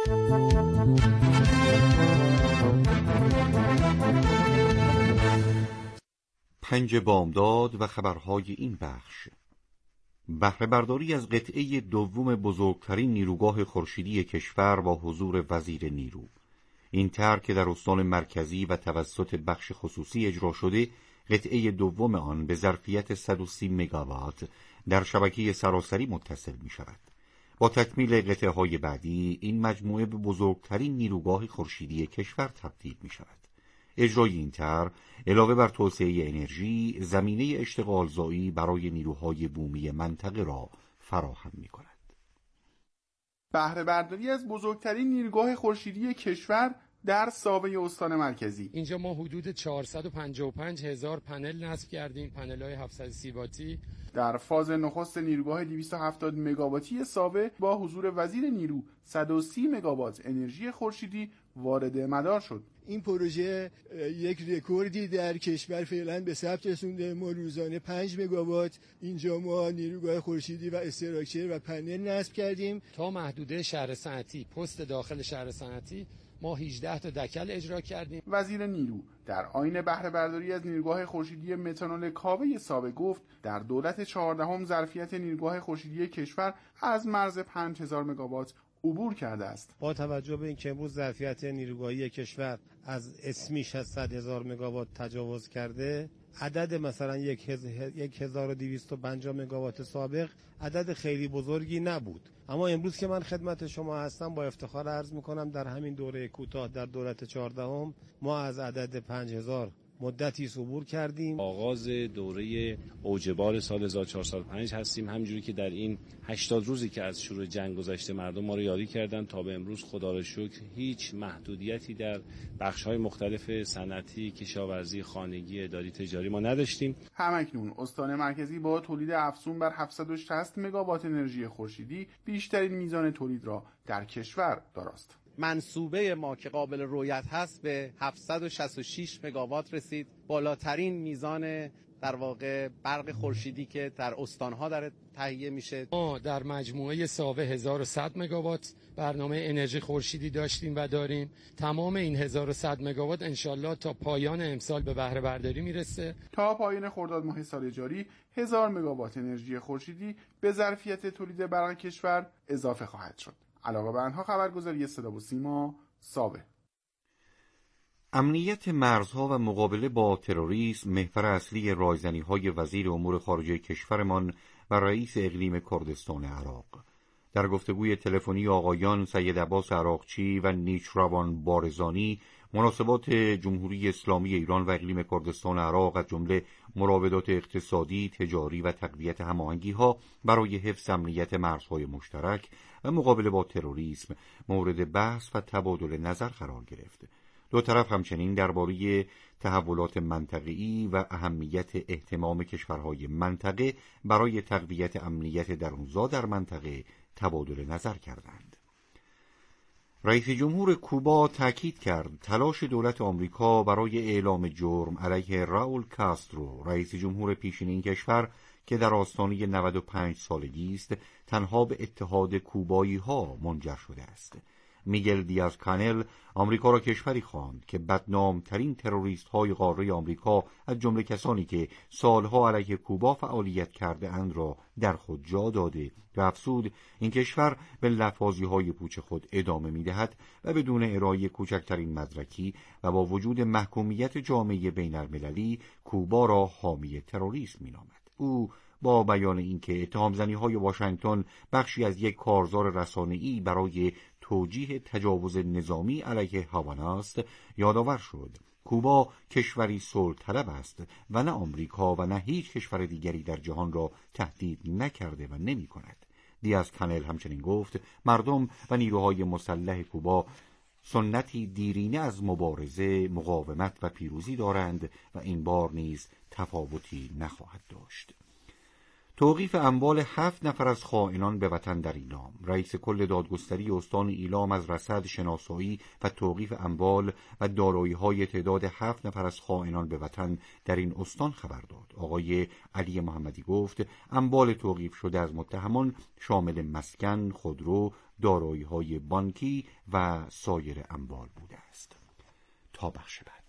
پنج بامداد و خبرهای این بخش. بهره برداری از قطعه دوم بزرگترین نیروگاه خورشیدی کشور با حضور وزیر نیرو. این طرح که در استان مرکزی و توسط بخش خصوصی اجرا شده، قطعه دوم آن به ظرفیت 130 مگاوات در شبکه سراسری متصل می شود. با تکمیل قطعه‌های بعدی این مجموعه به بزرگترین نیروگاه خورشیدی کشور تبدیل می شود. اجرای این طرح علاوه بر توسعه انرژی، زمینه اشتغالزایی برای نیروهای بومی منطقه را فراهم می کند. بهره برداری از بزرگترین نیروگاه خورشیدی کشور در ساوه استان مرکزی. اینجا ما حدود 455,000 پنل نصب کردیم، پنل‌های 730 واتی. در فاز نخست نیروگاه 270 مگاواتی ساوه با حضور وزیر نیرو 130 مگاوات انرژی خورشیدی وارد مدار شد. این پروژه یک رکوردی در کشور فعلا به ثبت رسونده. ما روزانه 5 مگاوات اینجا ما نیروگاه خورشیدی و استراکچر و پنل نصب کردیم. تا محدوده شهر صنعتی، پست داخل شهر صنعتی ما 18 تا دکل اجرا کردیم. وزیر نیرو در آیین بهره برداری از نیروگاه خورشیدی متانول کاوه ساوه گفت در دولت 14 ظرفیت نیروگاه خورشیدی کشور از مرز 5000 مگاوات عبور کرده است. با توجه به اینکه امروز ظرفیت نیروگاهی کشور از اسمیش از 100,000 مگاوات تجاوز کرده، عدد مثلا 1250 مگاوات سابق عدد خیلی بزرگی نبود. اما امروز که من خدمت شما هستم با افتخار عرض میکنم در همین دوره کوتاه در دولت 14 ما از عدد 5000 مدتی عبور کردیم. آغاز دوره اوجبار سال 1405 هستیم، همونجوری که در این 80 روزی که از شروع جنگ گذشته مردم ما رو یاری کردن تا به امروز خدا را شکر هیچ محدودیتی در بخش‌های مختلف صنعتی، کشاورزی، خانگی، اداری، تجاری ما نداشتیم. همکنون استان مرکزی با تولید افزون بر 760 مگاوات انرژی خورشیدی بیشترین میزان تولید را در کشور داراست. منسوبه ما که قابل رؤیت هست به 766 مگاوات رسید، بالاترین میزان در واقع برق خورشیدی که در استانها داره تهیه میشه. ما در مجموعه ساوه 1100 مگاوات برنامه انرژی خورشیدی داشتیم و داریم. تمام این 1100 مگاوات انشالله تا پایان امسال به بهره برداری میرسه. تا پایان خرداد ماه سال جاری 1000 مگاوات انرژی خورشیدی به ظرفیت تولید برق کشور اضافه خواهد شد. علاوه بر آنها خبرگزاری صدا و سیما ساوه. امنیت مرزها و مقابله با تروریسم محور اصلی رایزنی‌های وزیر امور خارجه کشورمان و رئیس اقلیم کردستان عراق. در گفتگوی تلفنی آقایان سید عباس عراقچی و نیچروان بارزانی مناسبات جمهوری اسلامی ایران و اقلیم کردستان عراق از جمله مراودات اقتصادی، تجاری و تقویت هماهنگی‌ها برای حفظ امنیت مرزهای مشترک و مقابله با تروریسم مورد بحث و تبادل نظر قرار گرفت. دو طرف همچنین درباره تحولات منطقه‌ای و اهمیت اهتمام کشورهای منطقه برای تقویت امنیت درونزا در منطقه تبادل نظر کردند. رئیس جمهور کوبا تاکید کرد تلاش دولت آمریکا برای اعلام جرم علیه راول کاسترو، رئیس جمهور پیشین این کشور که در آستانه 95 سالگی است، تنها به اتحاد کوبایی ها منجر شده است. میگل دیاز کانل آمریکا را کشوری خواند که بدنامترین تروریست های قاره آمریکا از جمله کسانی که سالها علیه کوبا فعالیت کرده اند را در خود جا داده و افزود این کشور به لفاظی های پوچ خود ادامه میدهد و بدون ارائه کوچکترین مدرکی و با وجود محکومیت جامعه بین المللی کوبا را حامی تروریسم مینامد. او با بیان اینکه اتهام‌زنی‌های واشنگتن بخشی از یک کارزار رسانه‌ای برای توجیه تجاوز نظامی علیه هاوانا است، یادآور شد کوبا کشوری صلح طلب است و نه آمریکا و نه هیچ کشور دیگری در جهان را تهدید نکرده و نمی‌کند. دیاز کانل همچنین گفت مردم و نیروهای مسلح کوبا سنتی دیرینه از مبارزه، مقاومت و پیروزی دارند و این بار نیز تفاوتی نخواهد داشت. توقیف اموال 7 نفر از خائنان به وطن در ایلام. رئیس کل دادگستری استان ایلام از رصد، شناسایی و توقیف اموال و دارایی‌های تعداد 7 نفر از خائنان به وطن در این استان خبر داد. آقای علی محمدی گفت اموال توقیف شده از متهمان شامل مسکن، خودرو، دارایی‌های بانکی و سایر اموال بوده است. تا بخش بعد.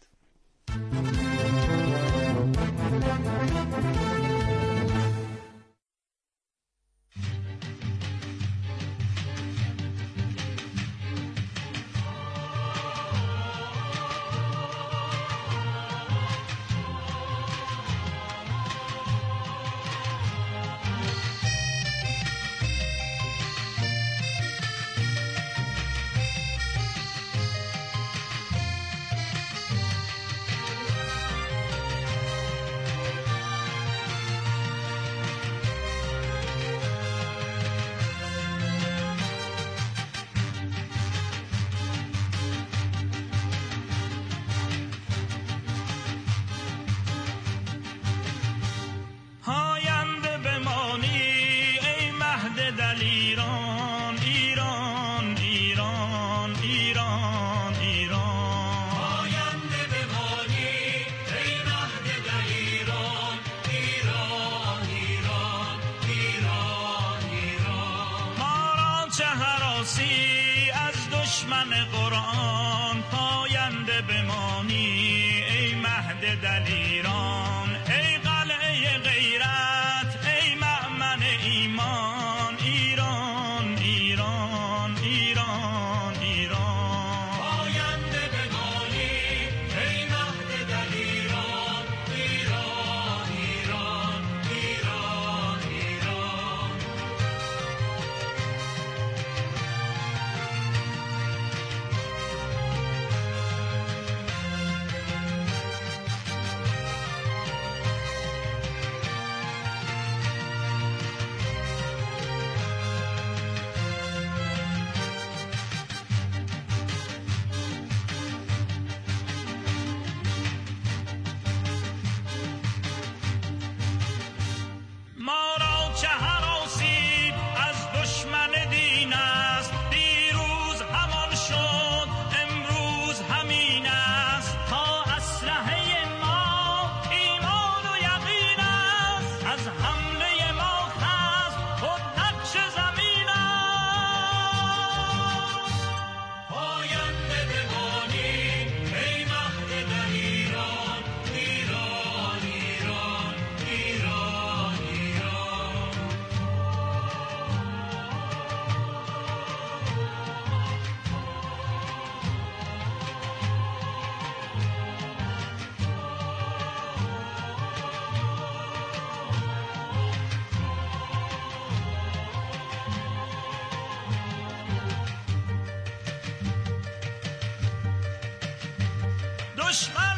دشمن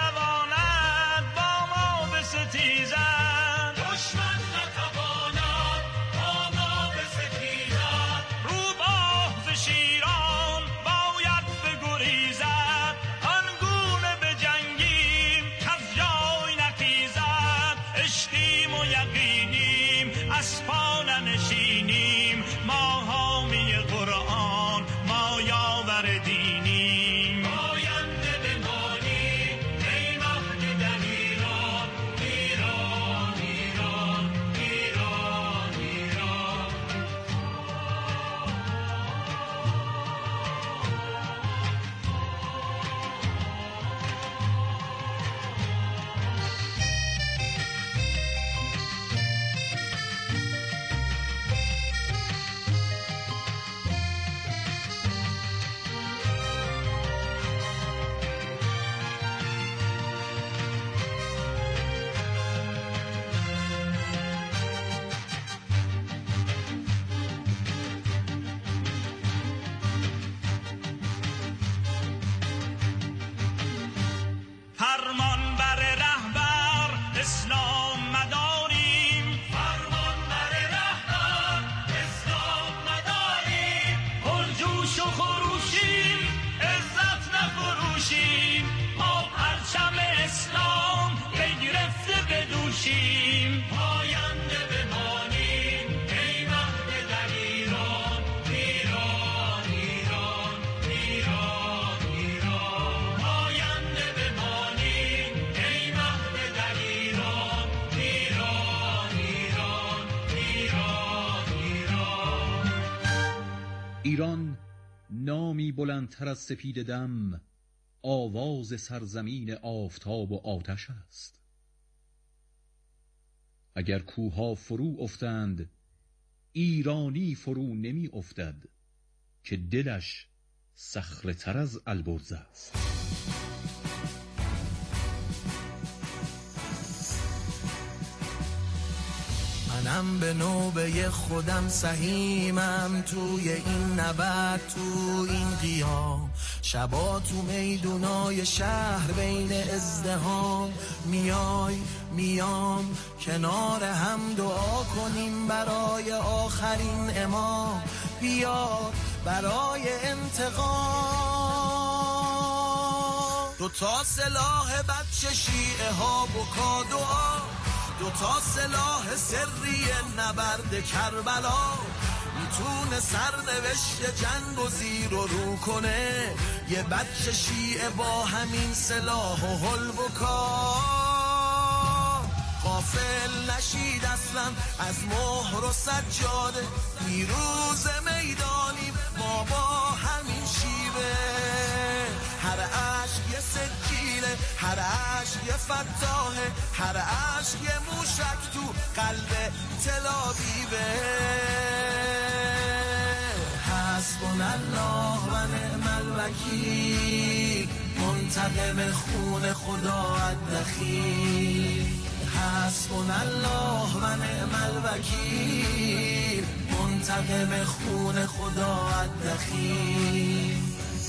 نتواند با ما بستیزد، دشمن نتواند با ما بستیزد، روباه ز شیران باید بگریزد، آنگونه بجنگیم کز جای نخیزد، عشقیم و یقینیم اسپان نشینیم، ما حامی قرآن ما یاور دینیم. نامی بلندتر از سپید دم، آواز سرزمین آفتاب و آتش است. اگر کوها فرو افتند، ایرانی فرو نمی افتد، که دلش صخره تر از البرز است. منم به نوبه خودم سهیمم، توی این نبرد، تو این قیام، شبا تو میدونای شهر بین ازدحام. میام کنار هم دعا کنیم برای آخرین امام، بیار برای انتقام. دوتا سلاح بچه شیعه ها بکا دعا، دوتا سلاح سری نبرد کربلا، میتونه سرنوشت جنگ و زیر و رو کنه، یه بچه شیعه با همین سلاح و حل بکا. غافل نشید اصلا از مهر و سجاده، پیروز میدانیم ما با همین شیوه. هر عشق یه سکینه، هر عشق یه فتاحه، هر عشق یه موشک تو قلب تل‌آویوه. حسبنا الله و نعم الوکیل، منتقم خون خدا الدخیل. حسبنا الله و نعم الوکیل، منتقم خون خدا الدخیل.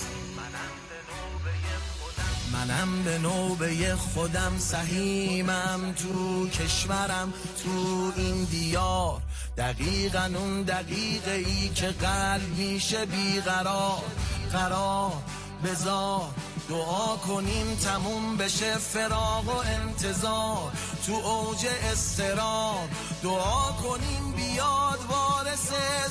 منم به نوبه خودم سهیمم، تو کشورم، تو این دیار، دقیقاً اون دقیقه ای که قلب میشه بیقرار. قرار بذار دعا کنیم تموم بشه فراق و انتظار، تو اوج اضطراب دعا کنیم بیاد وارث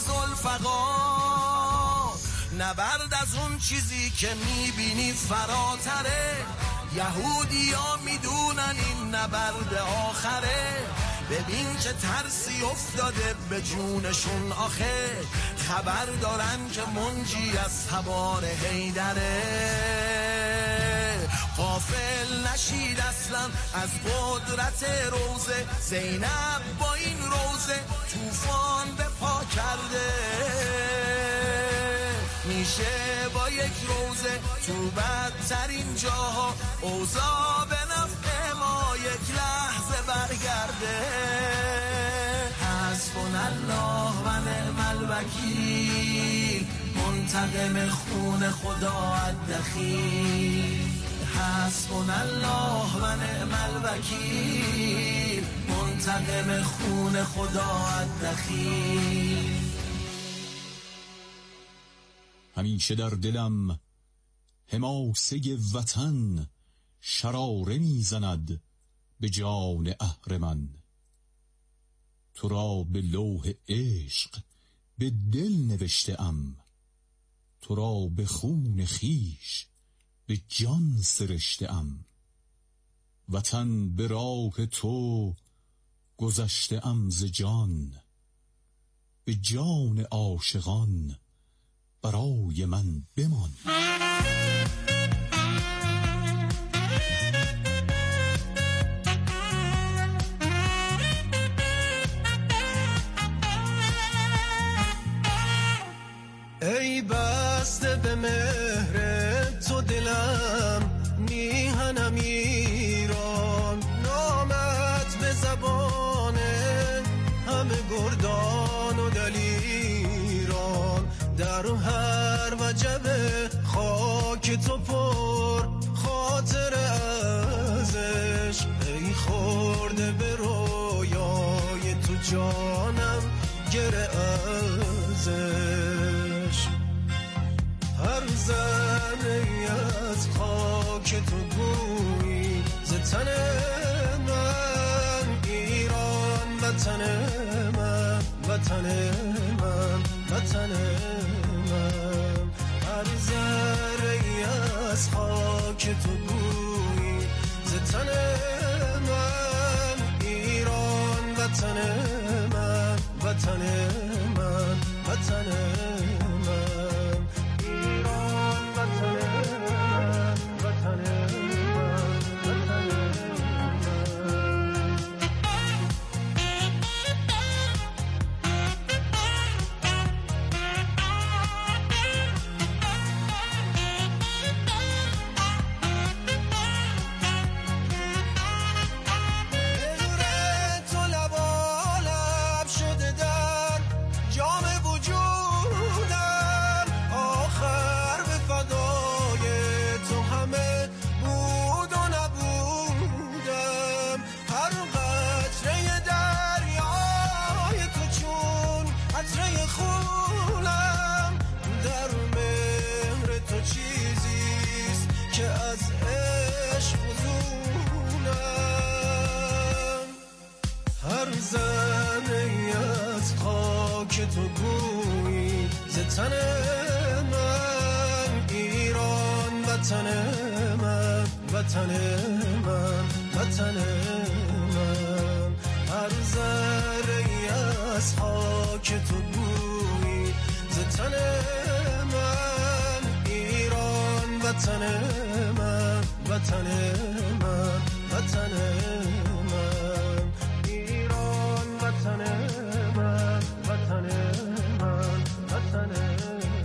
ذوالفقار. نبرد از اون چیزی که میبینی فراتره، یهودی ها میدونن این نبرد آخره. ببین که ترسی افتاده به جونشون آخه، خبر دارن که منجی از تبار حیدره. غافل نشید اصلا از قدرت روزه، زینب با این روزه طوفان به پا کرده. میشه با یک روزه تو بدترین جاها، اوضاع به نفع ما یک لحظه برگرده. حسبنا الله و نعم الوکیل، منتقم خون خدا الدخیل. حسبنا الله و نعم الوکیل، منتقم خون خدا الدخیل. همیشه در دلم حماسه وطن شراره میزند به جان اهرمن. تو را به لوح عشق به دل نوشته ام، تو را به خون خیش به جان سرشته ام. وطن به راه تو گذشته ام ز جان، به جان عاشقان برای من بمان. ای بسته به مهر تو دلم، میهنم ایران، نامت به زبان همه گردان و دلیران. در هر وجب خاک تو پر خاطر ازش، ای خورده به رویای تو جانم گره ازش. هر ذره از خاک تو گویی ز تن من، ایران وطن من، وطن من، وطن من. هر ذره از خاک تو گویی ز تن من، ایران وطن من، وطن من، وطن من، ایران. وطن من، وطن من، وطن من. هر ذره‌ای از خاک تو بویی ز تن من. ایران وطن من، وطن من، وطن من. ایران وطن من، وطن من، وطن من.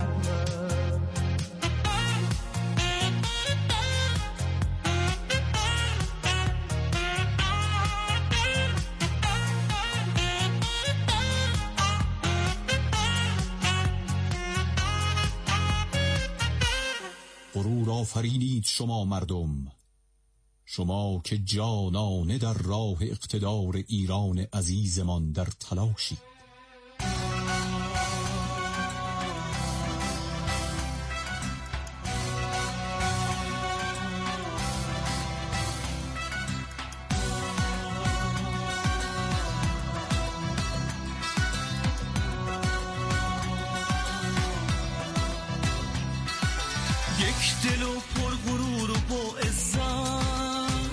غرور آفرینید شما مردم، شما که جانانه در راه اقتدار ایران عزیزمان در تلاشید. دل و پر غرور و با عزت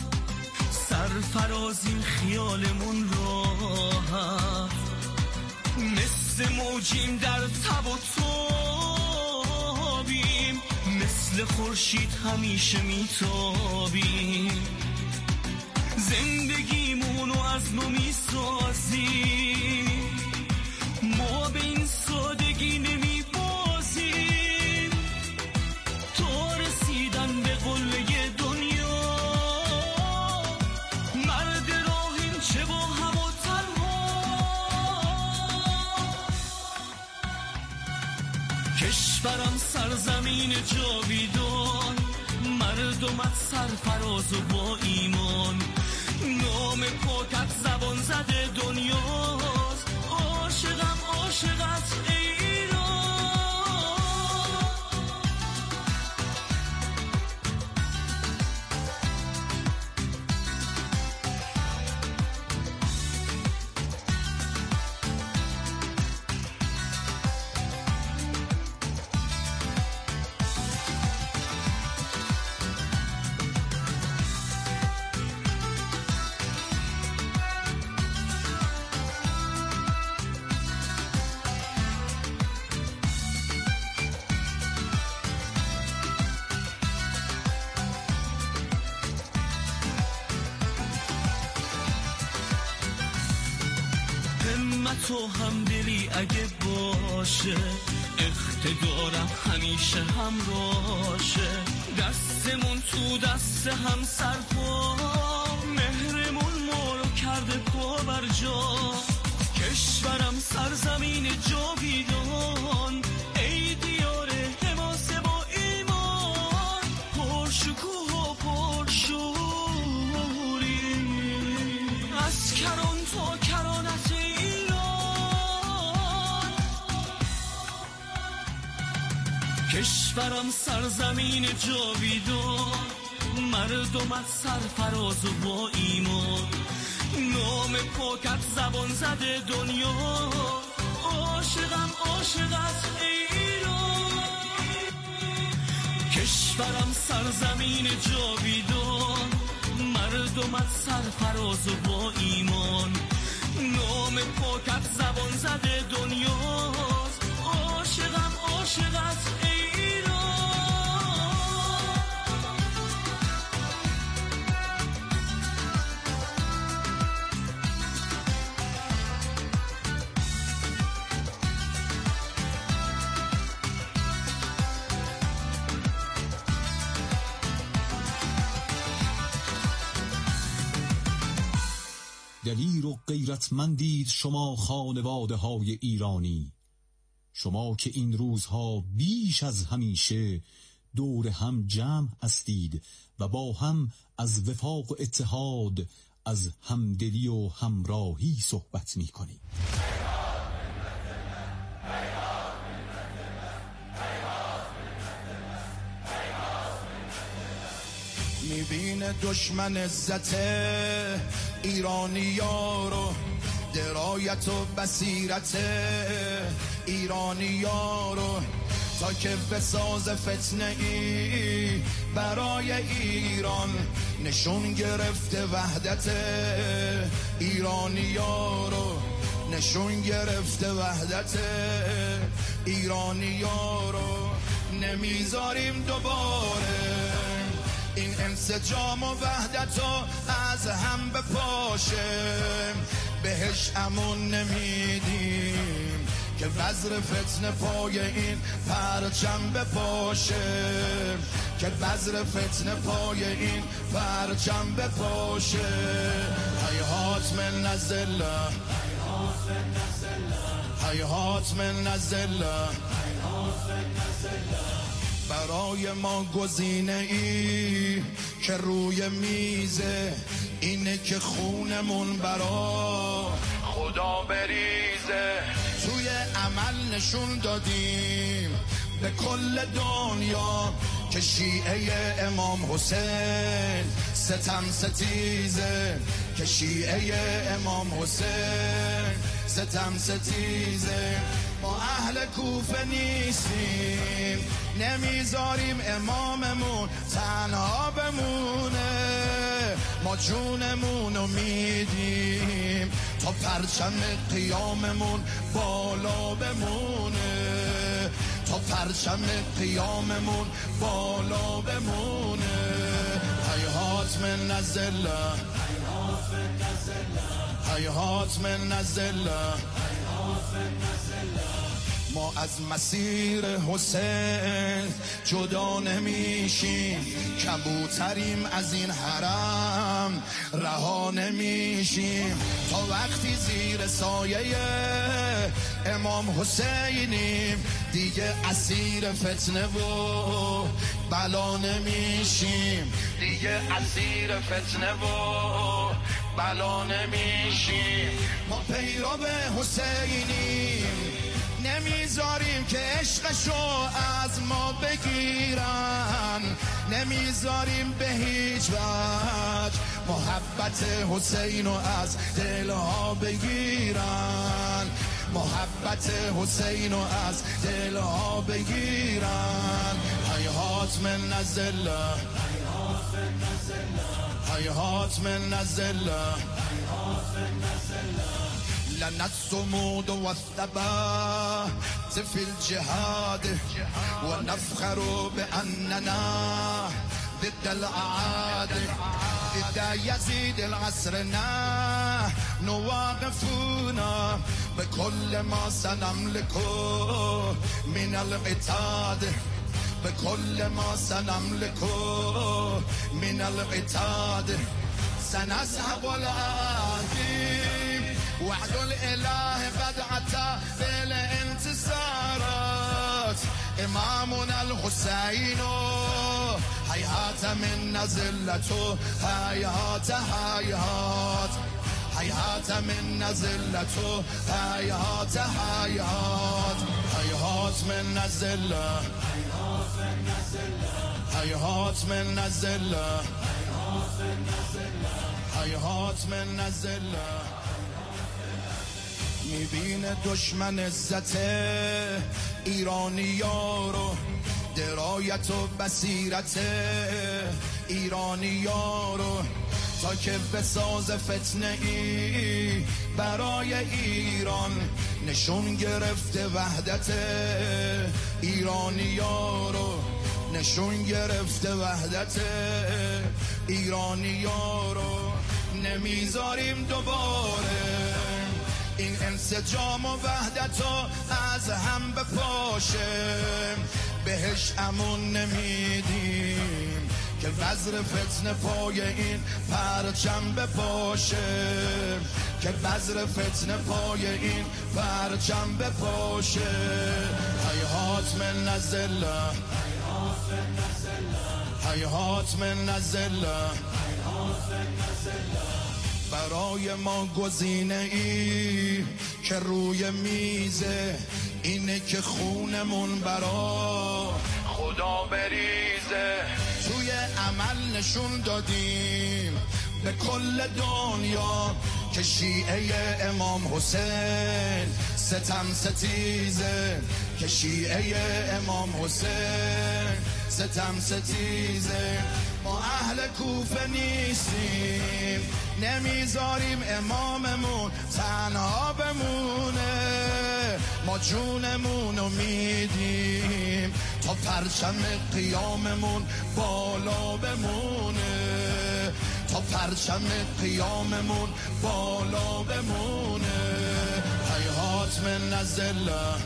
سرفراز این خیالمون راحت، مثل موجیم در تب و تابیم، مثل خورشید همیشه میتابیم، زندگیمونو از نو میسازیم، ما به این سادگی نمیبازیم. کشورم سرزمین جاویدان، مردمت سرفراز و با ایمان، نام پاکت زبان زده دنیاست، عاشقم عاشقت ایران. تو هم دلی اگه باشه، اقتدارم همیشه همراشه، دستمون تو دست هم سرپا، مهرمون ما رو کرده پا بر جا. کشورم سرزمین جاویدان، ای دیار حماسه با ایمان، پرشکوه و پرشوری، از کران تا کرانت کشورم سرزمین جاویدان، مردمت سرفراز و با ایمان، نام پاکت زبان زده دنیا، عاشقم عاشقت ایران. کشورم سرزمین جاویدان، مردمت سرفراز و با ایمان، نام پاکت زبان زده دنیا، عاشقم عاشقت ایران. دلیر و غیرتمندید شما خانواده های ایرانی، شما که این روزها بیش از همیشه دور هم جمع هستید و با هم از وفاق و اتحاد، از همدلی و همراهی صحبت می کنید. میبینه دشمن عزت ایرانی‌ها رو، درایت و بصیرت ایرانی‌ها رو، تا که بساز فتنه ای برای ایران، نشون گرفته وحدت ایرانی‌ها رو، نشون گرفته وحدت ایرانی‌ها رو. نمیذاریم دوباره این انسجام و وحدت رو از هم بپاشه، بهش امون نمیدیم که وزر فتنه پای این پرچم بپاشه، که وزر فتنه پای این پرچم بپاشه. هیهات من نزله، هیهات من نزله، برای ما گزینه ای که روی میزه اینه که خونمون برا خدا بریزه. توی عمل نشون دادیم به کل دنیا که شیعه امام حسین ستم ستیزه، که شیعه امام حسین ستم ستیزه. ما اهل کوفه نیستیم، نمیذاریم اماممون تنها بمونه، ما جونمونو میدیم تا پرچم قیاممون بالا بمونه، تا پرچم قیاممون بالا بمونه. هیهات من نزله، هیهات من نزله، ما از مسیر حسین جدا نمیشیم، کبوتریم از این حرم رها نمیشیم، تا وقتی زیر سایه امام حسینیم دیگه اسیر فتنه و بلا نمیشیم، دیگه اسیر فتنه و بلا نمیشیم. ما پیرو حسینیم، نمیذاریم که عشقشو از ما بگیرن، نمیذاریم به هیچ وجه محبت حسینو از دلها بگیرن، محبت حسینو از دلها بگیرن. هیهات من نزله، هیهات من نزله، لنا الصمود والثبات في الجهاد ونفخر بأننا ضد الأعادي، ضد يزيد العصرنا نواقفنا بكل ما سنملكه من القتاد، بكل ما سنملكه من القتاد. سنسحب الأعادي وعد الإله قد أتى بالانتصارات، إمامنا الحسين هيهات من نزلته، هيهات هيهات هيهات من نزلته، هيهات هيهات هيهات من نزله، هيهات من نزله، هیهات من نزله. میبینه دشمن عزت ایرانی‌ها رو، درایت و بصیرت ایرانی‌ها رو، تا که بساز فتنه ای برای ایران، نشون گرفته وحدت ایرانی‌ها رو، نشون گرفته وحدت ایرانی‌ها رو. نمیذاریم دوباره این انسجام و وحدت رو از هم بپاشه، بهش امون نمیدیم که وزر فتنه پای این پرچم بپاشه، که وزر فتنه پای این پرچم بپاشه. هیهات من نزله، هیهات من نزله، برای ما گزینه ای که روی میزه اینه که خونمون برا خدا بریزه. توی عمل نشون دادیم به کل دنیا که شیعه امام حسین ستم ستیزه که شیعه امام حسین ستم ستیزه. ما اهل کوفه نیستیم، نمیذاریم اماممون تنها بمونه. ما جونمونو میدیم تا پرچم قیاممون بالا بمونه، تا پرچم قیاممون بالا بمونه. هیهات من نزله،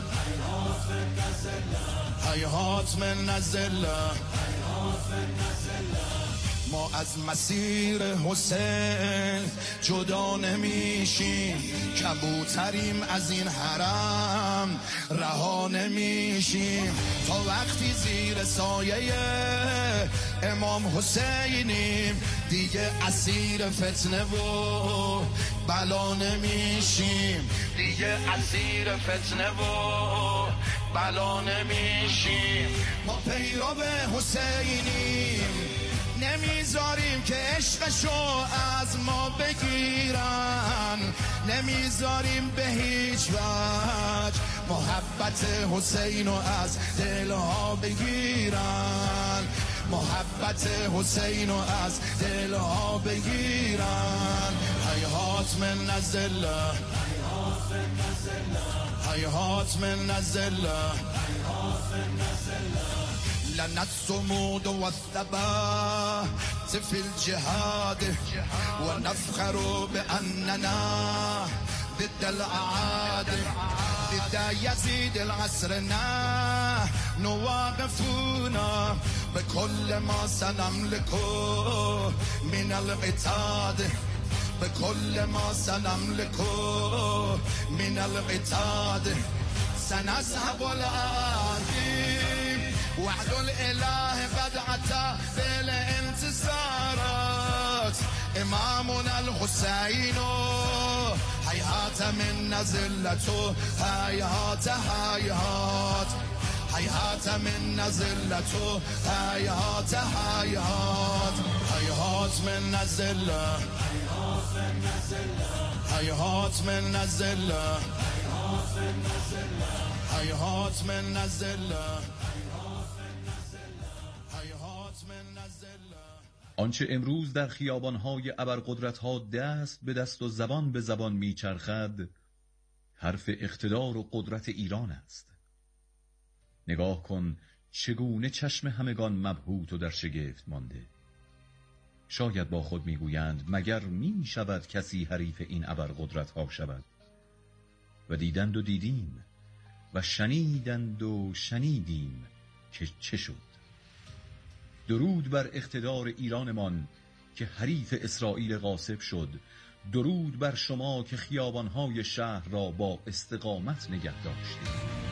هیهات من نزله. ما از مسیر حسین جدا نمیشیم، کبوتریم از این حرم رها نمیشیم. تا وقتی زیر سایه امام حسینیم دیگه اسیر فتنه و بلا نمیشیم، دیگه اسیر فتنه و بلا نمیشیم. ما پیرو حسینیم، نمیذاریم که عشقشو از ما بگیرن، نمیذاریم به هیچ وجه محبت حسینو از دلها بگیرن، محبت حسینو از دلها بگیرن. هیهات من نزله، هیهات من نزله. لنا الصمود والثبات في الجهاد ونفخر بأننا ضد الأعادي. ضد يزيد العسرنا نواقفونا بكل ما سنملكه من القتاد، بكل ما سنملكه من القتاد. سنذهب الآن وعد الإله قد أتى بالانتصارات. إمامنا الحسين هيهات من نزلته، هيهات هيهات هيهات من نزلته، هيهات هيهات هيهات من نزله، هيهات من نزله، هيهات من نزله. آنچه امروز در خیابان‌های ابرقدرت‌ها دست به دست و زبان به زبان میچرخد حرف اقتدار و قدرت ایران است. نگاه کن چگونه چشم همگان مبهوت و در شگفت مانده. شاید با خود میگویند مگر میشود کسی حریف این ابرقدرت‌ها شود؟ و دیدند و دیدیم و شنیدند و شنیدیم که چه شد. درود بر اقتدار ایرانمان که حریف اسرائیل غاصب شد. درود بر شما که خیابانهای شهر را با استقامت نگه داشتید.